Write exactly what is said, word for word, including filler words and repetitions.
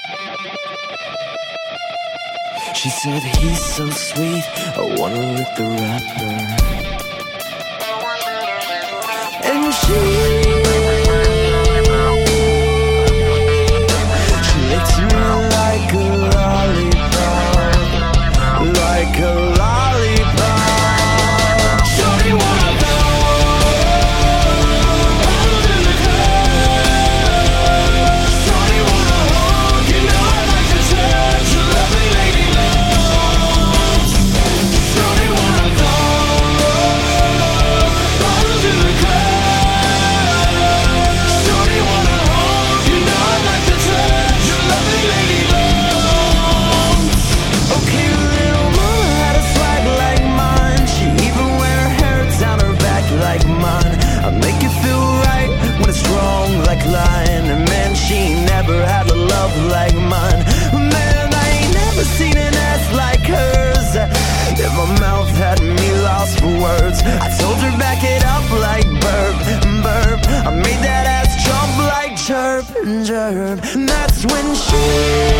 She said he's so sweet, I wanna lick the rapper. And she She licked me like a lollipop, like a lollipop. Shorty wanna go out in the club. Shorty wanna hug, you know I like to touch your lovely lady loves. Shorty wanna go out in the club. Shorty wanna hug, you know I like to touch your lovely lady loves. Okay, little mama had a swag like mine. She even wear her hair down her back like mine. I make it feel right when it's wrong like lying. And man, she never had a love like mine. Man, I ain't never seen an ass like hers. If my mouth had me lost for words, I told her back it up like burp, burp. I made that ass jump like chirp, chirp. And that's when she